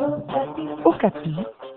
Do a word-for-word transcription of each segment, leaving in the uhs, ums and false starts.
Okapi.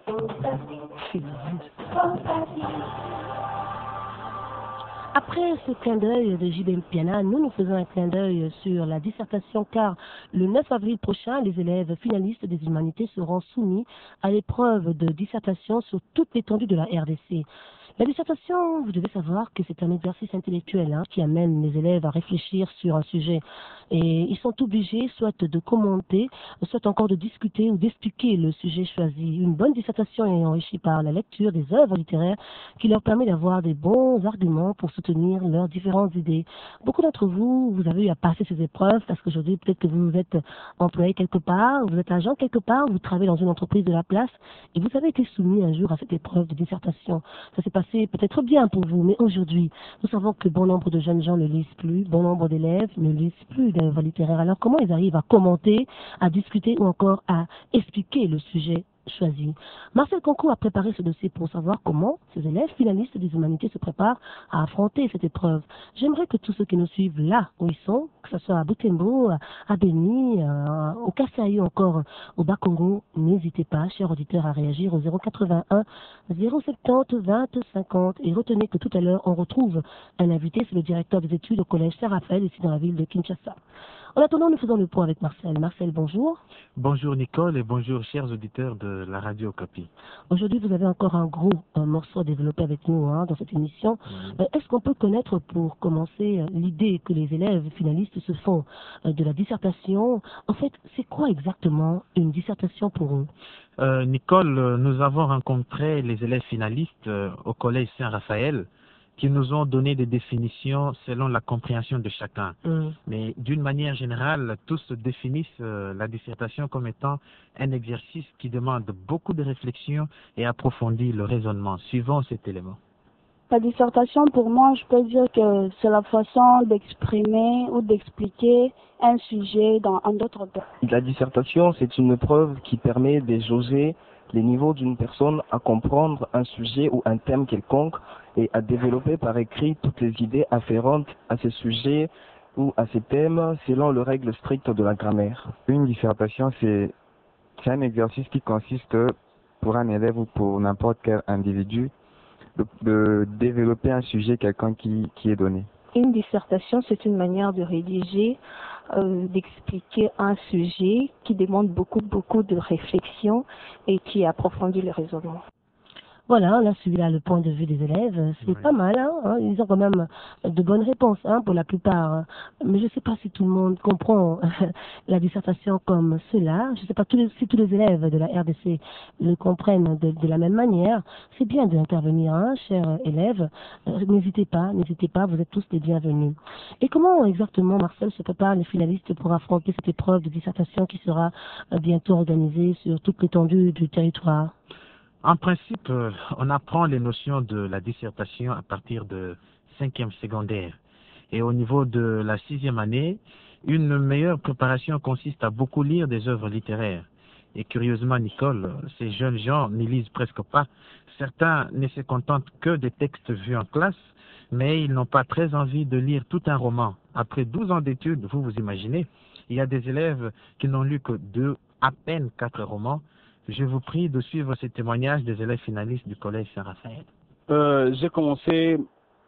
Après ce clin d'œil de J B Mpiana, nous nous faisons un clin d'œil sur la dissertation car le neuf avril prochain, les élèves finalistes des humanités seront soumis à l'épreuve de dissertation sur toute l'étendue de la R D C. La dissertation, vous devez savoir que c'est un exercice intellectuel hein, qui amène les élèves à réfléchir sur un sujet. Et ils sont obligés soit de commenter, soit encore de discuter ou d'expliquer le sujet choisi. Une bonne dissertation est enrichie par la lecture des œuvres littéraires qui leur permet d'avoir des bons arguments pour soutenir leurs différentes idées. Beaucoup d'entre vous, vous avez eu à passer ces épreuves parce qu'aujourd'hui, peut-être que vous êtes employé quelque part, vous êtes agent quelque part, vous travaillez dans une entreprise de la place et vous avez été soumis un jour à cette épreuve de dissertation. Ça s'est passé peut-être bien pour vous, mais aujourd'hui, nous savons que bon nombre de jeunes gens ne lisent plus, bon nombre d'élèves ne lisent plus d'œuvres littéraires. Alors comment ils arrivent à commenter, à discuter ou encore à expliquer le sujet choisi? Marcel Concours a préparé ce dossier pour savoir comment ces élèves finalistes des humanités se préparent à affronter cette épreuve. J'aimerais que tous ceux qui nous suivent là où ils sont, que ce soit à Butembo, à Beni, au Kasaï ou encore au Bas-Congo, n'hésitez pas, chers auditeurs, à réagir au zéro quatre-vingt-un, zéro soixante-dix, vingt, cinquante. Et retenez que tout à l'heure, on retrouve un invité, c'est le directeur des études au collège Saint-Raphaël, ici dans la ville de Kinshasa. En attendant, nous faisons le point avec Marcel. Marcel, bonjour. Bonjour Nicole et bonjour chers auditeurs de la radio Okapi. Aujourd'hui, vous avez encore un gros un morceau à développer avec nous hein, dans cette émission. Mmh. Euh, Est-ce qu'on peut connaître pour commencer l'idée que les élèves finalistes se font euh, de la dissertation? En fait, c'est quoi exactement une dissertation pour eux? euh, Nicole, nous avons rencontré les élèves finalistes euh, au collège Saint-Raphaël qui nous ont donné des définitions selon la compréhension de chacun. Mm. Mais d'une manière générale, tous définissent euh, la dissertation comme étant un exercice qui demande beaucoup de réflexion et approfondit le raisonnement, suivant cet élément. La dissertation, pour moi, je peux dire que c'est la façon d'exprimer ou d'expliquer un sujet dans un autre terme. La dissertation, c'est une preuve qui permet de jauger les niveaux d'une personne à comprendre un sujet ou un thème quelconque et à développer par écrit toutes les idées afférentes à ce sujet ou à ce thème selon les règles strictes de la grammaire. Une dissertation, c'est un exercice qui consiste pour un élève ou pour n'importe quel individu de, de développer un sujet quelqu'un qui, qui est donné. Une dissertation, c'est une manière de rédiger, euh, d'expliquer un sujet qui demande beaucoup, beaucoup de réflexion et qui approfondit le raisonnement. Voilà, on a suivi là le point de vue des élèves. C'est oui. pas mal, hein. Ils ont quand même de bonnes réponses hein, pour la plupart. Mais je ne sais pas si tout le monde comprend la dissertation comme cela. Je ne sais pas tous les, si tous les élèves de la R D C le comprennent de, de la même manière. C'est bien d'intervenir, hein, chers élèves. Euh, n'hésitez pas, n'hésitez pas, vous êtes tous les bienvenus. Et comment exactement, Marcel, se prépare les finalistes pour affronter cette épreuve de dissertation qui sera bientôt organisée sur toute l'étendue du territoire? En principe, on apprend les notions de la dissertation à partir de cinquième secondaire. Et au niveau de la sixième année, une meilleure préparation consiste à beaucoup lire des œuvres littéraires. Et curieusement, Nicole, ces jeunes gens ne lisent presque pas. Certains ne se contentent que des textes vus en classe, mais ils n'ont pas très envie de lire tout un roman. Après douze ans d'études, vous vous imaginez, il y a des élèves qui n'ont lu que deux, à peine quatre romans. Je vous prie de suivre ces témoignages des élèves finalistes du collège Saint-Raphaël. Euh, j'ai commencé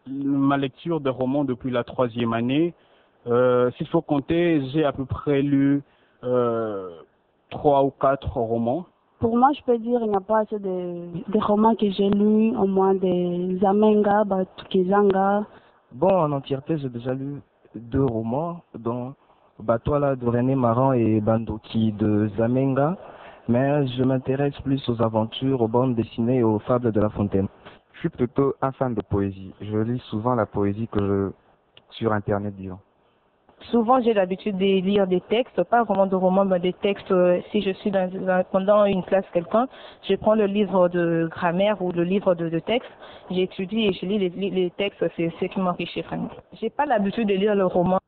ma lecture de romans depuis la troisième année. Euh, S'il faut compter, j'ai à peu près lu euh, trois ou quatre romans. Pour moi, je peux dire qu'il n'y a pas assez de, de romans que j'ai lus, au moins des Zamenga, Batukizanga. Bon, en entièreté, j'ai déjà lu deux romans, dont Batoila de René Maran et Bandoki de Zamenga. Mais je m'intéresse plus aux aventures, aux bandes dessinées et aux fables de La Fontaine. Je suis plutôt un fan de poésie. Je lis souvent la poésie que je... sur Internet, disons. Souvent, j'ai l'habitude de lire des textes, pas vraiment de romans, mais des textes. Si je suis dans, dans, pendant une classe quelqu'un, je prends le livre de grammaire ou le livre de, de texte, j'étudie et je lis les, les textes, c'est ce qui m'enrichit vraiment. J'ai pas l'habitude de lire le roman.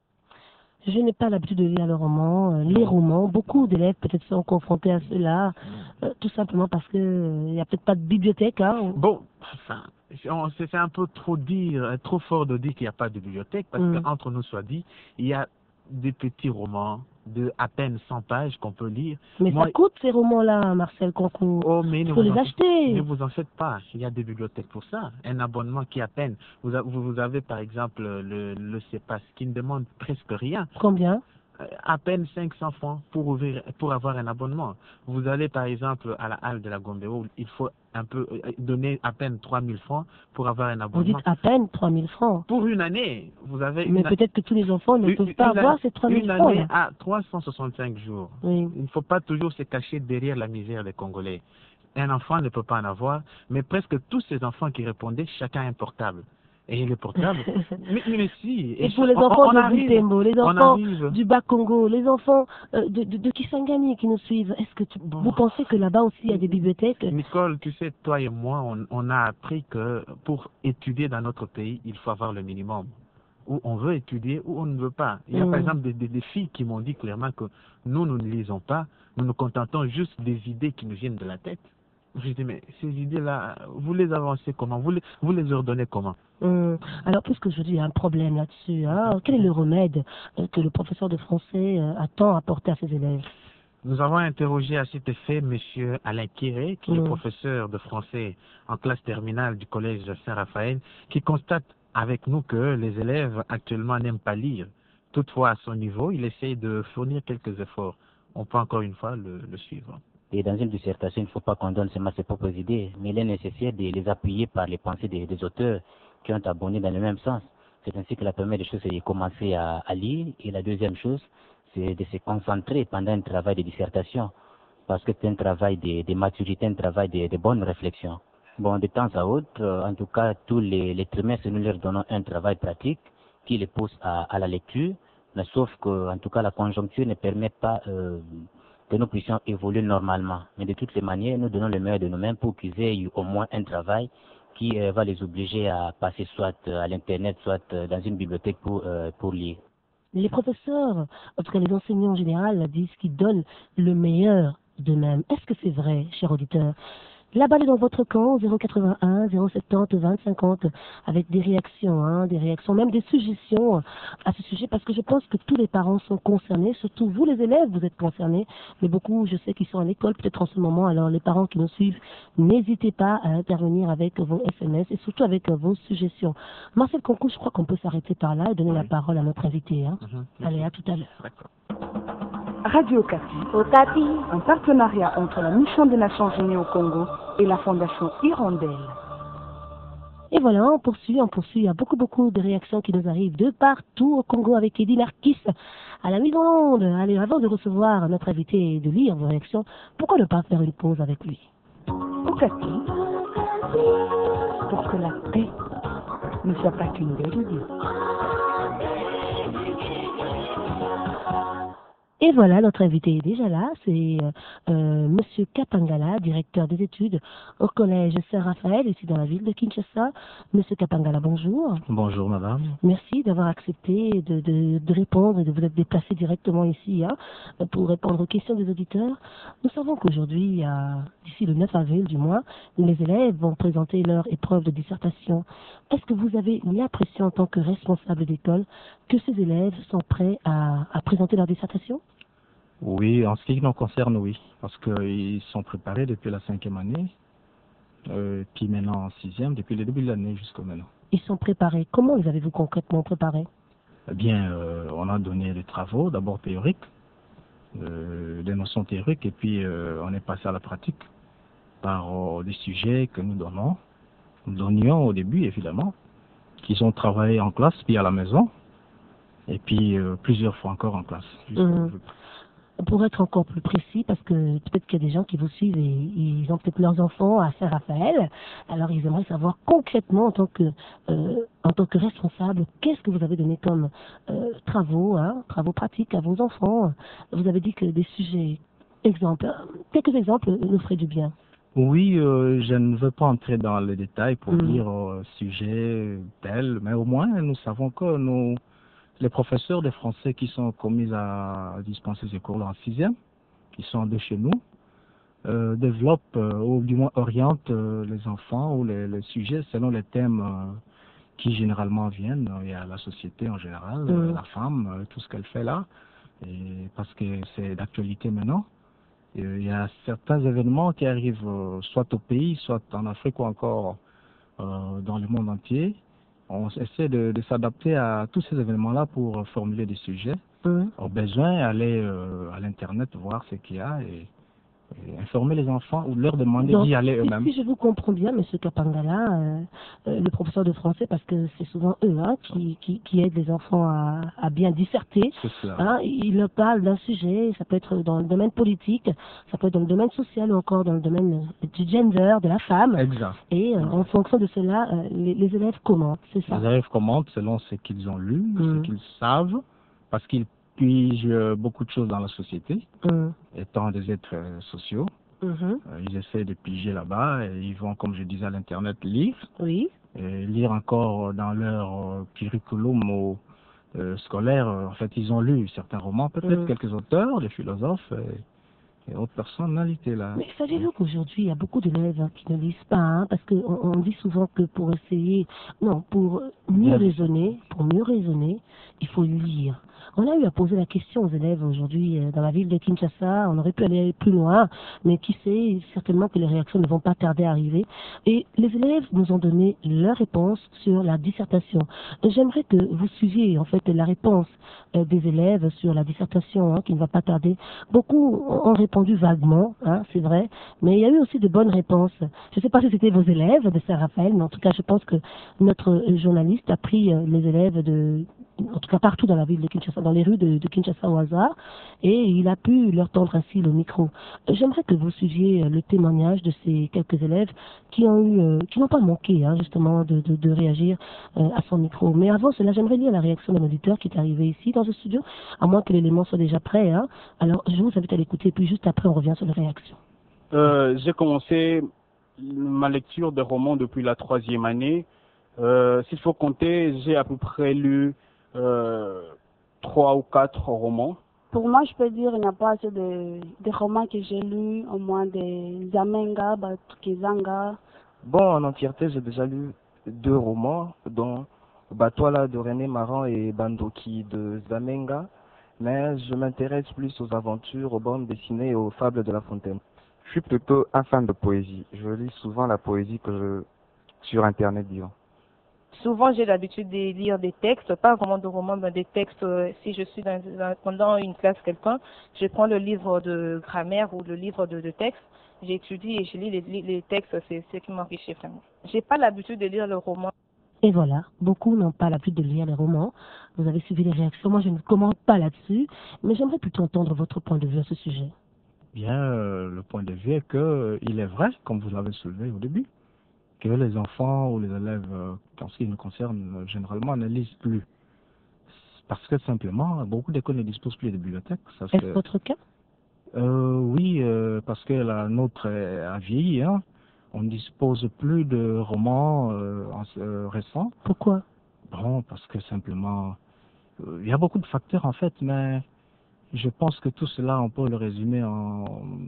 Je n'ai pas l'habitude de lire le roman, euh, les romans. Beaucoup d'élèves peut-être sont confrontés à cela, euh, tout simplement parce que il euh, n'y a peut-être pas de bibliothèque. Hein. Bon, enfin, c'est un peu trop dire, trop fort de dire qu'il n'y a pas de bibliothèque, parce mm. qu'entre nous soit dit, il y a des petits romans de à peine cent pages qu'on peut lire. Mais Moi, ça coûte ces romans-là, Marcel Concours. oh, mais Il ne faut vous les en faites- acheter. ne vous en faites pas. Il y a des bibliothèques pour ça. Un abonnement qui à peine. Vous, a- vous vous avez par exemple le, le CEPAS qui ne demande presque rien. Combien? Euh, À peine cinq cents francs pour ouvrir, pour avoir un abonnement. Vous allez par exemple à la halle de la Gombe où il faut un peu euh, donner à peine trois mille francs pour avoir un Vous abonnement. dites à peine trois mille francs. Pour une année, vous avez Mais une, peut-être que tous les enfants ne une- peuvent pas une avoir année- ces trois mille une francs. année là. à trois cent soixante-cinq jours. Oui. Il ne faut pas toujours se cacher derrière la misère des Congolais. Un enfant ne peut pas en avoir, mais presque tous ces enfants qui répondaient, chacun a un portable. Et le portable, mais, mais, mais si. Et pour les on- enfants on de arrive, Butembo, les on enfants arrive. du Bas-Congo, les enfants euh, de, de, de Kisangani qui nous suivent, est-ce que tu, Bon. vous pensez que là-bas aussi il y a des bibliothèques? Nicole, tu sais, toi et moi, on, on a appris que pour étudier dans notre pays, il faut avoir le minimum. Ou on veut étudier ou on ne veut pas. Il y a Mm. par exemple des, des, des filles qui m'ont dit clairement que nous, nous ne lisons pas, nous nous contentons juste des idées qui nous viennent de la tête. Je dis, mais ces idées-là, vous les avancez comment? Vous les, vous les ordonnez comment? Hum. Alors, puisqu'aujourd'hui il y a un problème là-dessus, hein, quel est le remède euh, que le professeur de français euh, attend apporter à ses élèves? Nous avons interrogé à cet effet M. Alain Kiré, qui est Mm. professeur de français en classe terminale du collège Saint-Raphaël, qui constate avec nous que les élèves actuellement n'aiment pas lire. Toutefois, à son niveau, il essaye de fournir quelques efforts. On peut encore une fois le, le suivre. Et dans une dissertation, il ne faut pas qu'on donne seulement ses propres idées, mais il est nécessaire de les appuyer par les pensées des, des auteurs qui ont abondé dans le même sens. C'est ainsi que la première des choses, c'est de commencer à, à lire, et la deuxième chose, c'est de se concentrer pendant un travail de dissertation, parce que c'est un travail de, de maturité, un travail de, de bonne réflexion. Bon, de temps à autre, euh, en tout cas, tous les, les trimestres, nous leur donnons un travail pratique qui les pousse à, à la lecture, mais sauf que, en tout cas, la conjoncture ne permet pas euh, que nous puissions évoluer normalement. Mais de toutes les manières, nous donnons le meilleur de nous-mêmes pour qu'ils aient eu au moins un travail qui euh, va les obliger à passer soit euh, à l'Internet, soit euh, dans une bibliothèque pour, euh, pour lire. Les professeurs, en tout cas les enseignants en général, disent qu'ils donnent le meilleur d'eux-mêmes. Est-ce que c'est vrai, cher auditeur? La balle est dans votre camp, zéro quatre-vingt-un, zéro soixante-dix, vingt cinquante, avec des réactions, hein, des réactions, même des suggestions à ce sujet, parce que je pense que tous les parents sont concernés, surtout vous les élèves, vous êtes concernés, mais beaucoup, je sais qu'ils sont à l'école peut-être en ce moment, alors les parents qui nous suivent, n'hésitez pas à intervenir avec vos S M S et surtout avec vos suggestions. Marcel Concours, je crois qu'on peut s'arrêter par là et donner Oui. la parole à notre invité. Hein. Mhm. Allez, à tout à l'heure. D'accord. Radio Okapi. Okapi. Un partenariat entre la Mission des Nations Unies au Congo et la Fondation Hirondelle. Et voilà, on poursuit, on poursuit. Il y a beaucoup, beaucoup de réactions qui nous arrivent de partout au Congo avec Eddie Narkis à la mise en onde. Allez, avant de recevoir notre invité et de lire vos réactions, pourquoi ne pas faire une pause avec lui? Okapi. Pour que la paix ne soit pas qu'une belle idée. Et voilà, notre invité est déjà là, c'est euh, euh, Monsieur Kapangala, directeur des études au collège Saint-Raphaël, ici dans la ville de Kinshasa. Monsieur Kapangala, bonjour. Bonjour madame. Merci d'avoir accepté de, de, de répondre et de vous être déplacé directement ici hein, pour répondre aux questions des auditeurs. Nous savons qu'aujourd'hui, d'ici le neuf avril du mois, les élèves vont présenter leur épreuve de dissertation. Est-ce que vous avez l'impression en tant que responsable d'école que ces élèves sont prêts à, à présenter leur dissertation? Oui, en ce qui nous concerne, oui, parce qu'ils sont préparés depuis la cinquième année, euh, puis maintenant en sixième, depuis le début de l'année jusqu'à maintenant. Ils sont préparés. Comment les avez-vous concrètement préparés? Eh bien, euh, on a donné des travaux, d'abord théoriques, euh, des notions théoriques, et puis euh, on est passé à la pratique par euh, des sujets que nous donnons, nous donnions au début, évidemment, qu'ils ont travaillé en classe, puis à la maison, et puis euh, plusieurs fois encore en classe. Mmh. Pour être encore plus précis, parce que peut-être qu'il y a des gens qui vous suivent et ils ont peut-être leurs enfants à Saint-Raphaël, alors ils aimeraient savoir concrètement en tant que euh, en tant que responsable, qu'est-ce que vous avez donné comme euh, travaux, hein, travaux pratiques à vos enfants. Vous avez dit que des sujets, exemples, quelques exemples nous feraient du bien. Oui, euh, je ne veux pas entrer dans les détails pour mmh. dire euh, sujet tel, mais au moins nous savons que nous les professeurs de français qui sont commis à dispenser ces cours en sixième, qui sont de chez nous, euh, développent euh, ou du moins orientent euh, les enfants ou les, les sujets selon les thèmes euh, qui généralement viennent. Il y a la société en général, Mm. la femme, tout ce qu'elle fait là, et parce que c'est d'actualité maintenant. Et il y a certains événements qui arrivent euh, soit au pays, soit en Afrique ou encore euh, dans le monde entier. On essaie de, de s'adapter à tous ces événements-là pour formuler des sujets. Mm. Au besoin, aller euh, à l'Internet, voir ce qu'il y a et, et informer les enfants ou leur demander Donc, d'y aller si, eux-mêmes. si je vous comprends bien, M. Kapangala, euh, euh, le professeur de français, parce que c'est souvent eux hein, qui, qui, qui aident les enfants à, à bien disserter, C'est cela. hein, ils leur parlent d'un sujet, ça peut être dans le domaine politique, ça peut être dans le domaine social ou encore dans le domaine du gender, de la femme. Exact. Et euh, en fonction de cela, euh, les, les élèves commentent, c'est ça. Les élèves commentent selon ce qu'ils ont lu, Mm. ce qu'ils savent, parce qu'ils pigent euh, beaucoup de choses dans la société, Mm. étant des êtres euh, sociaux. Mhm. Euh, ils essaient de piger là-bas et ils vont, comme je disais à l'Internet, lire. Oui. Et lire encore dans leur euh, curriculum au- euh, scolaire. Euh, En fait, ils ont lu certains romans, peut-être Mm. quelques auteurs, des philosophes et, et autres personnalités là. Mais savez-vous qu'aujourd'hui, il y a beaucoup d'élèves hein, qui ne lisent pas, hein, parce qu'on on dit souvent que pour essayer, non, pour mieux Bien. raisonner, pour mieux raisonner, il faut lire. On a eu à poser la question aux élèves aujourd'hui euh, dans la ville de Kinshasa, on aurait pu aller plus loin, mais qui sait, certainement que les réactions ne vont pas tarder à arriver. Et les élèves nous ont donné leur réponse sur la dissertation. J'aimerais que vous suiviez en fait la réponse euh, des élèves sur la dissertation hein, qui ne va pas tarder. Beaucoup ont répondu vaguement, hein, c'est vrai, mais il y a eu aussi de bonnes réponses. Je ne sais pas si c'était vos élèves de Saint-Raphaël, mais en tout cas, je pense que notre journaliste a pris euh, les élèves de, en tout cas partout dans la ville de Kinshasa, dans les rues de, de Kinshasa au hasard, et il a pu leur tendre ainsi le micro. Euh, J'aimerais que vous suiviez euh, le témoignage de ces quelques élèves qui ont eu, euh, qui n'ont pas manqué, hein, justement, de, de, de réagir euh, à son micro. Mais avant cela, j'aimerais lire la réaction d'un auditeur qui est arrivé ici dans ce studio, à moins que l'élément soit déjà prêt. Hein. Alors, je vous invite à l'écouter, puis juste après, on revient sur les réactions. Euh, j'ai commencé ma lecture de romans depuis la troisième année. Euh, S'il faut compter, j'ai à peu près lu euh, trois ou quatre romans. Pour moi, je peux dire qu'il n'y a pas assez de, de romans que j'ai lus, au moins des Zamenga, Batukizanga. Bon, en entièreté, j'ai déjà lu deux romans, dont Batouala de René Maran et Bandoki de Zamenga, mais je m'intéresse plus aux aventures, aux bandes dessinées et aux fables de La Fontaine. Je suis plutôt un fan de poésie. Je lis souvent la poésie que je sur Internet, disons. Souvent, j'ai l'habitude de lire des textes, pas vraiment de romans, mais des textes. euh, Si je suis dans, dans- pendant une classe quelqu'un, je prends le livre de grammaire ou le livre de, de texte, j'étudie et je lis les, les- les textes, c'est ce qui m'enrichit vraiment. J'ai pas l'habitude de lire le roman. Et voilà, beaucoup n'ont pas l'habitude de lire les romans. Vous avez suivi les réactions. Moi, je ne commente pas là-dessus, mais j'aimerais plutôt entendre votre point de vue à ce sujet. Bien, euh, le point de vue est que euh, il est vrai, comme vous l'avez soulevé au début, que les enfants ou les élèves, euh, en ce qui nous concerne, euh, généralement ne lisent plus. Parce que simplement, beaucoup d'écoles ne disposent plus de bibliothèques. Ça, Est-ce c'est- votre cas? Euh, oui, euh, parce que la nôtre est- a vieilli, hein. On ne dispose plus de romans euh, en- euh, récents. Pourquoi? Bon, parce que simplement, euh, il y a beaucoup de facteurs en fait, mais je pense que tout cela, on peut le résumer en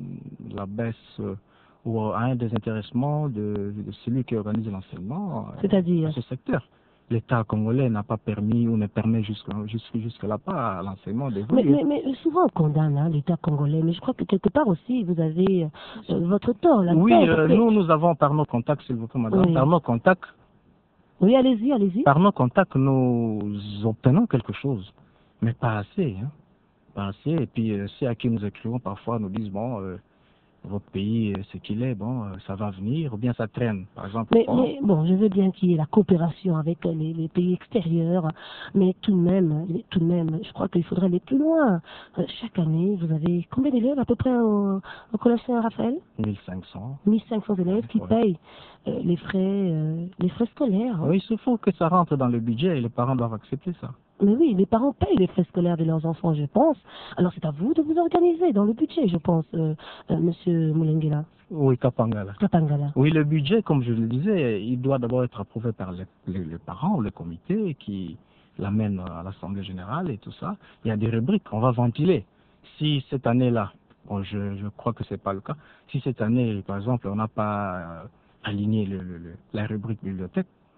la baisse euh, ou à un désintéressement de, de celui qui organise l'enseignement euh, C'est-à-dire? à ce secteur. L'État congolais n'a pas permis ou ne permet jusque, jusque, jusque-là pas à l'enseignement Mais, d'évoluer. mais, mais souvent on condamne hein, l'État congolais, mais je crois que quelque part aussi vous avez euh, votre tort là-dedans. Oui, euh, parce que- nous, nous avons par nos contacts, s'il vous plaît, madame, Oui. par nos contacts, Oui, allez-y, allez-y. par nos contacts, nous obtenons quelque chose, mais pas assez, hein. Pas assez. Et puis, euh, ceux à qui nous écrivons parfois nous disent, bon, euh, votre pays, euh, ce qu'il est, bon, euh, ça va venir, ou bien ça traîne, par exemple. Mais, Bon, mais bon, je veux bien qu'il y ait la coopération avec euh, les, les pays extérieurs, mais tout de même, les- tout de même, je crois qu'il faudrait aller plus loin. Euh, chaque année, vous avez combien d'élèves à peu près au, au collège Saint-Raphaël? mille cinq cents. mille cinq cents élèves qui Ouais. payent euh, les frais, euh, les frais scolaires. hein. Oui, il faut que ça rentre dans le budget et les parents doivent accepter ça. Mais oui, les parents payent les frais scolaires de leurs enfants, je pense. Alors c'est à vous de vous organiser dans le budget, je pense, euh, euh, Monsieur Moulengela, Oui, Kapangala. Kapangala. Oui, le budget, comme je le disais, il doit d'abord être approuvé par les, les- les parents, le comité qui l'amène à l'Assemblée générale et tout ça. Il y a des rubriques, on va ventiler. Si cette année-là, bon, je, je crois que c'est pas le cas, si cette année, par exemple, on n'a pas euh, aligné le, le- le- la rubrique bibliothèque,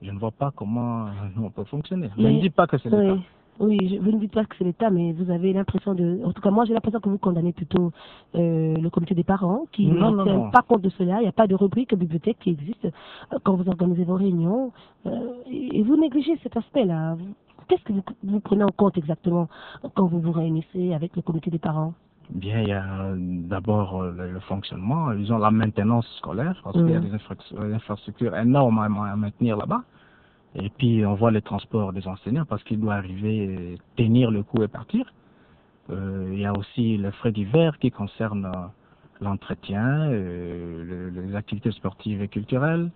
je ne vois pas comment on peut fonctionner. Je Mais- ne dis pas que c'est le oui. cas. Oui, je, vous ne dites pas que c'est l'État, mais vous avez l'impression de... En tout cas, moi, j'ai l'impression que vous condamnez plutôt euh, le comité des parents, qui Non, ne non, tient non. pas compte de cela. Il n'y a pas de rubrique bibliothèque qui existe euh, quand vous organisez vos réunions. Euh, et, et vous négligez cet aspect-là. Vous- Qu'est-ce que vous, vous prenez en compte exactement quand vous vous réunissez avec le comité des parents? Bien, il y a d'abord euh, le, le fonctionnement, ils ont la maintenance scolaire, parce qu'il y a Mhm. des infra- infrastructures énormes à, à maintenir là-bas. Et puis, on voit les transports des enseignants, parce qu'ils doivent arriver, tenir le coup et partir. Euh, il y a aussi les frais divers qui concernent euh, l'entretien, euh, le- les activités sportives et culturelles.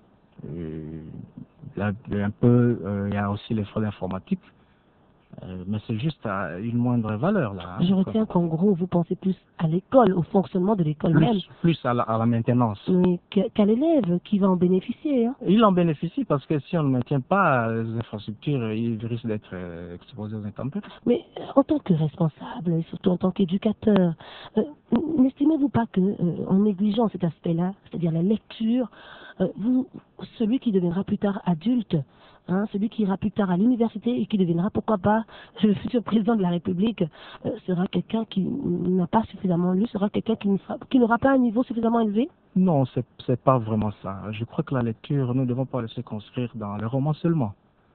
Euh, là, un peu, euh, il y a aussi les frais d'informatique. Euh, mais c'est juste à une moindre valeur, là. hein. Je retiens qu'en gros, vous pensez plus à l'école, au fonctionnement de l'école même, Plus, plus à la, à la maintenance. mais qu'à qu'à l'élève qui va en bénéficier. Hein. Il en bénéficie parce que si on ne maintient pas les infrastructures, il risque d'être euh, exposé aux intempéries. Mais euh, en tant que responsable, et surtout en tant qu'éducateur, euh, n'estimez-vous pas que, euh, en négligeant cet aspect-là, c'est-à-dire la lecture, euh, vous, celui qui deviendra plus tard adulte, hein, celui qui ira plus tard à l'université et qui deviendra, pourquoi pas, le futur président de la République, euh, sera quelqu'un qui n'a pas suffisamment lu, sera quelqu'un qui ne sera- qui n'aura pas un niveau suffisamment élevé? Non, c'est c'est pas vraiment ça. Je crois que la lecture, nous ne devons pas laisser construire dans les romans seulement.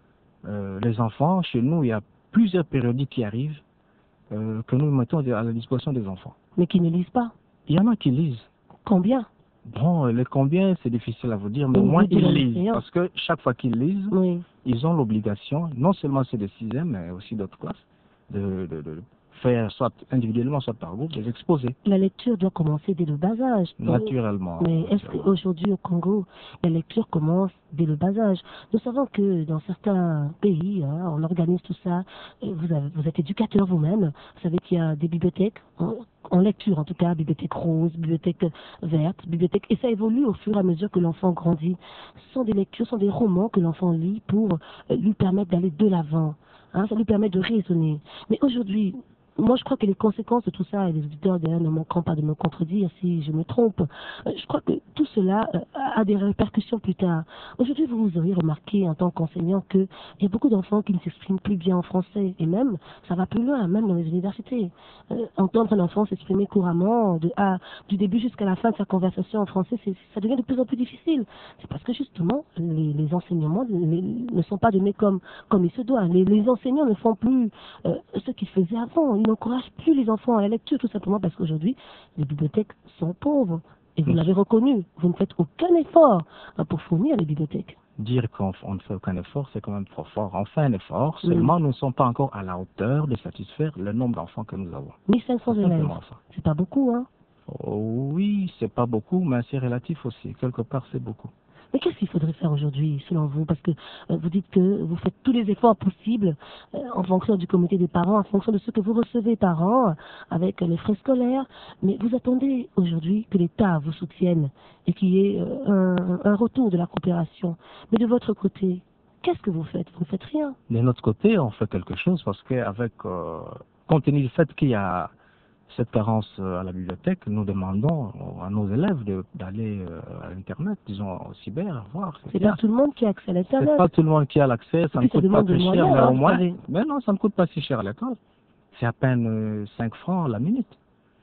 Euh, les enfants, chez nous, il y a plusieurs périodiques qui arrivent euh, que nous mettons à la disposition des enfants. Mais qui ne lisent pas. Il y en a qui lisent. Combien? Bon, les combien, c'est difficile à vous dire, mais Au au moins niveau de ils la lisent. licence. Parce que chaque fois qu'ils lisent, Oui. ils ont l'obligation, non seulement ceux de sixième, mais aussi d'autres classes, de, de, de faire soit individuellement, soit par groupe, des exposés, La lecture doit commencer dès le bas âge. naturellement. Mais est-ce qu'aujourd'hui au Congo, la lecture commence dès le bas âge? Nous savons que dans certains pays, hein, on organise tout ça. Et Vous, avez- vous êtes éducateur vous-même. Vous savez qu'il y a des bibliothèques, en, en lecture en tout cas, bibliothèque rose, bibliothèque verte, bibliothèque. Et ça évolue au fur et à mesure que l'enfant grandit. Ce sont des lectures, ce sont des romans que l'enfant lit pour euh, lui permettre d'aller de l'avant. Hein, ça lui permet de raisonner. Mais aujourd'hui, moi, je crois que les conséquences de tout ça, et les auditeurs d'ailleurs ne manqueront pas de me contredire si je me trompe, euh, je crois que tout cela euh, a des répercussions plus tard. Aujourd'hui, vous auriez remarqué en tant qu'enseignant qu'il y a beaucoup d'enfants qui ne s'expriment plus bien en français, et même, ça va plus loin, même dans les universités. Euh, entendre un enfant s'exprimer couramment, de A, du début jusqu'à la fin de sa conversation en français, c'est- ça devient de plus en plus difficile. C'est parce que justement, les, les enseignements les- ne sont pas donnés comme, comme il se doit. Les, les enseignants ne font plus euh, ce qu'ils faisaient avant. Ils n'encouragent plus les enfants à la lecture, tout simplement parce qu'aujourd'hui, les bibliothèques sont pauvres. Et vous Oui. l'avez reconnu, vous ne faites aucun effort euh, pour fournir les bibliothèques. Dire qu'on on ne fait aucun effort, c'est quand même trop fort. On fait un effort, Oui. seulement nous ne sommes pas encore à la hauteur de satisfaire le nombre d'enfants que nous avons. mille cinq cents C'est élèves, simplement ça. c'est pas beaucoup, hein. Oh, oui, c'est pas beaucoup, mais c'est relatif aussi. Quelque part, c'est beaucoup. Mais qu'est-ce qu'il faudrait faire aujourd'hui, selon vous? Parce que euh, vous dites que vous faites tous les efforts possibles euh, en fonction du comité des parents, en fonction de ce que vous recevez par an, euh, avec euh, les frais scolaires. Mais vous attendez aujourd'hui que l'État vous soutienne et qu'il y ait euh, un, un retour de la coopération. Mais de votre côté, qu'est-ce que vous faites? Vous ne faites rien. De notre côté, on fait quelque chose parce qu'avec, euh, compte tenu du fait qu'il y a cette carence euh, à la bibliothèque, nous demandons à nos élèves de- d'aller euh, à Internet, disons au cyber, voir. C'est bien. pas tout le monde qui a accès à C'est l'Internet. pas tout le monde qui a l'accès, ça puis ne ça coûte pas demande très des cher, moyens, mais hein, au vous moins, savez. mais non, ça ne coûte pas si cher à l'école. C'est à peine euh, cinq francs la minute.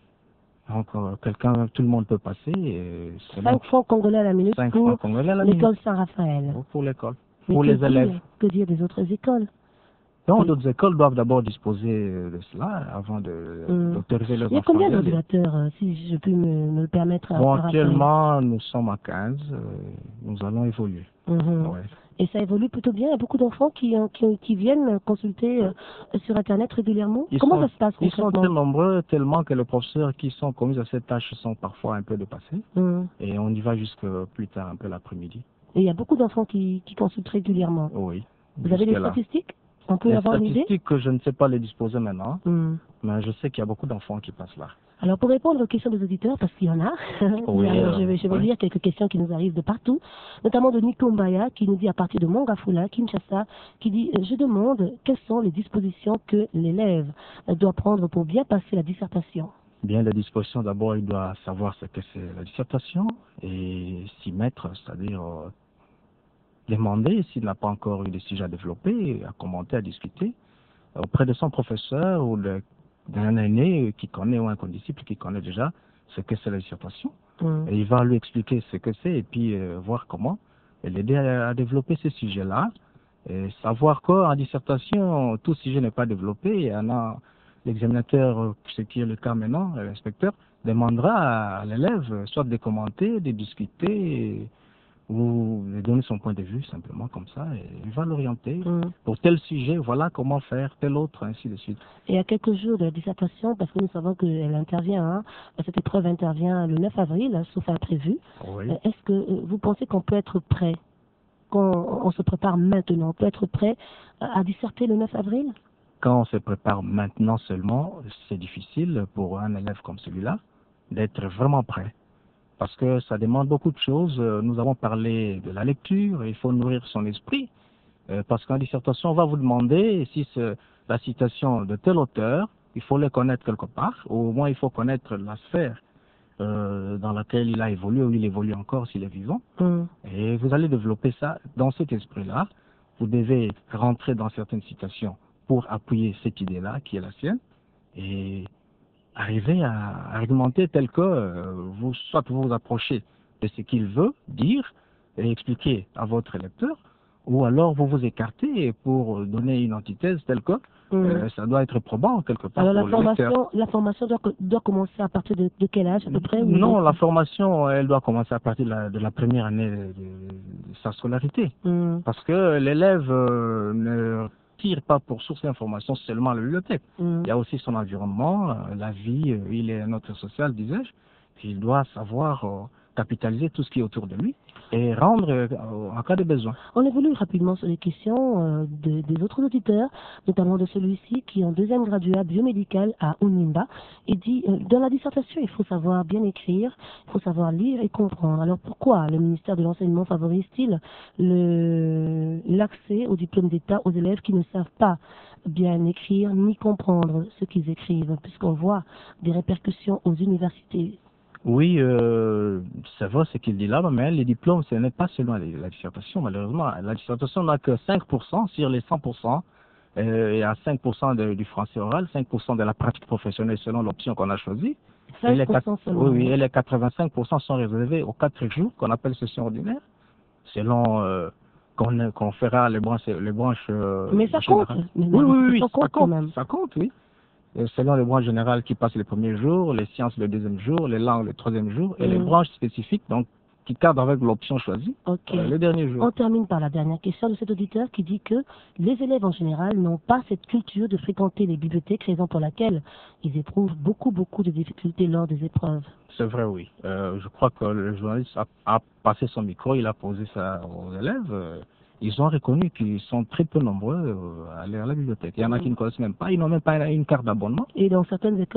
Donc, euh, quelqu'un, tout le monde peut passer. et c'est cinq donc francs congolais à la minute cinq pour francs congolais à la minute. l'école Saint-Raphaël. Pour- Pour l'école. Mais Pour que les dire- élèves. Que dire des autres écoles? Donc, d'autres écoles doivent d'abord disposer euh, de cela avant de- Hum. d'autoriser leurs Il y a enfants. combien d'y aller. d'ordinateurs, euh, si je peux me, me le permettre à Bon, à rappeler? actuellement, nous sommes à quinze. euh, nous allons évoluer. Mhm. Ouais. Et ça évolue plutôt bien. Il y a beaucoup d'enfants qui, euh, qui, qui viennent consulter euh, sur Internet régulièrement. Ils Comment sont- ça se passe Ils sont concrètement? très nombreux, tellement que les professeurs qui sont commis à cette tâche sont parfois un peu dépassés. Mhm. Et on y va jusque plus tard, un peu l'après-midi. Et il y a beaucoup d'enfants qui, qui consultent régulièrement. Oui. Vous avez des jusque-là. statistiques? On peut Les avoir une idée? statistiques, que je ne sais pas les disposer maintenant, Mhm. mais je sais qu'il y a beaucoup d'enfants qui passent là. Alors, pour répondre aux questions des auditeurs, parce qu'il y en a, Oui, alors, je vais, euh, je vais ouais. lire quelques questions qui nous arrivent de partout, notamment de Nico Mbaya, qui nous dit à partir de Mongafula, Kinshasa, qui dit euh, « Je demande quelles sont les dispositions que l'élève euh, doit prendre pour bien passer la dissertation ?» Bien, les dispositions, d'abord, il doit savoir ce que c'est la dissertation et s'y mettre, c'est-à-dire euh, demander, s'il n'a pas encore eu des sujets à développer, à commenter, à discuter, auprès de son professeur ou d'un aîné qui connaît ou un condisciple qui connaît déjà ce que c'est la dissertation. Mmh. Et il va lui expliquer ce que c'est et puis euh, voir comment, et l'aider à, à développer ces sujets-là. Et savoir qu'en dissertation, tout sujet n'est pas développé. Il y en a l'examinateur, ce qui est le cas maintenant, l'inspecteur, demandera à l'élève soit de commenter, de discuter, ou de donner son point de vue simplement comme ça, et il va l'orienter. Mmh. Pour tel sujet, voilà comment faire, tel autre, ainsi de suite. Et à quelques jours de la dissertation, parce que nous savons qu'elle intervient, hein, cette épreuve intervient le neuf avril, sauf imprévu. Oui. Est-ce que vous pensez qu'on peut être prêt, qu'on on se prépare maintenant, on peut être prêt à disserter le neuf avril? Quand on se prépare maintenant seulement, c'est difficile pour un élève comme celui-là d'être vraiment prêt. Parce que ça demande beaucoup de choses. Nous avons parlé de la lecture, il faut nourrir son esprit. Parce qu'en dissertation, on va vous demander si c'est la citation de tel auteur, il faut le connaître quelque part, ou au moins il faut connaître la sphère euh, dans laquelle il a évolué, ou il évolue encore s'il est vivant. Mm. Et vous allez développer ça dans cet esprit-là. Vous devez rentrer dans certaines citations pour appuyer cette idée-là qui est la sienne. Et arriver à argumenter tel que euh, vous, soit vous vous approchez de ce qu'il veut dire et expliquer à votre lecteur, ou alors vous vous écartez pour donner une antithèse telle que mmh. euh, ça doit être probant quelque part. Alors pour la le formation, lecteur. la formation doit, doit commencer à partir de, de quel âge à peu près? Non, la formation, elle doit commencer à partir de la, de la première année de, de sa scolarité. Mmh. Parce que l'élève euh, ne tire pas pour source d'information seulement la bibliothèque. Mm. Il y a aussi son environnement, euh, la vie, euh, il est un être social, disais-je. Il doit savoir euh, capitaliser tout ce qui est autour de lui et rendre euh, en cas de besoin. On évolue rapidement sur les questions euh, de, des autres auditeurs, notamment de celui-ci qui est en deuxième graduat biomédical à Unimba. Il dit, euh, dans la dissertation, il faut savoir bien écrire, il faut savoir lire et comprendre. Alors pourquoi le ministère de l'Enseignement favorise-t-il l'accès au diplôme d'État aux élèves qui ne savent pas bien écrire ni comprendre ce qu'ils écrivent, puisqu'on voit des répercussions aux universités? Oui, euh, c'est vrai ce qu'il dit là, mais les diplômes, ce n'est pas seulement la, la dissertation, malheureusement. La dissertation n'a que cinq pour cent sur les cent pour cent, euh, et à cinq pour cent de, du français oral, cinq pour cent de la pratique professionnelle selon l'option qu'on a choisie. cinq pour cent seulement. Oui, oui, et les quatre-vingt-cinq pour cent sont réservés aux quatre jours qu'on appelle session ordinaire, selon euh, qu'on qu'on fera les branches. Les branches euh, mais ça compte. Mais oui, oui, oui, ça compte, ça compte, quand même. Ça compte, oui. Selon les branches générales qui passent le premier jour, les sciences le deuxième jour, les langues le troisième jour, et mmh. les branches spécifiques, donc qui cadrent avec l'option choisie, okay. euh, le dernier jour. On termine par la dernière question de cet auditeur qui dit que les élèves en général n'ont pas cette culture de fréquenter les bibliothèques, raison pour laquelle ils éprouvent beaucoup, beaucoup de difficultés lors des épreuves. C'est vrai, oui. Euh, je crois que le journaliste a, a passé son micro, il a posé ça aux élèves. Euh, Ils ont reconnu qu'ils sont très peu nombreux à aller à la bibliothèque. Il y en a qui ne connaissent même pas, ils n'ont même pas une carte d'abonnement. Et dans certaines écoles,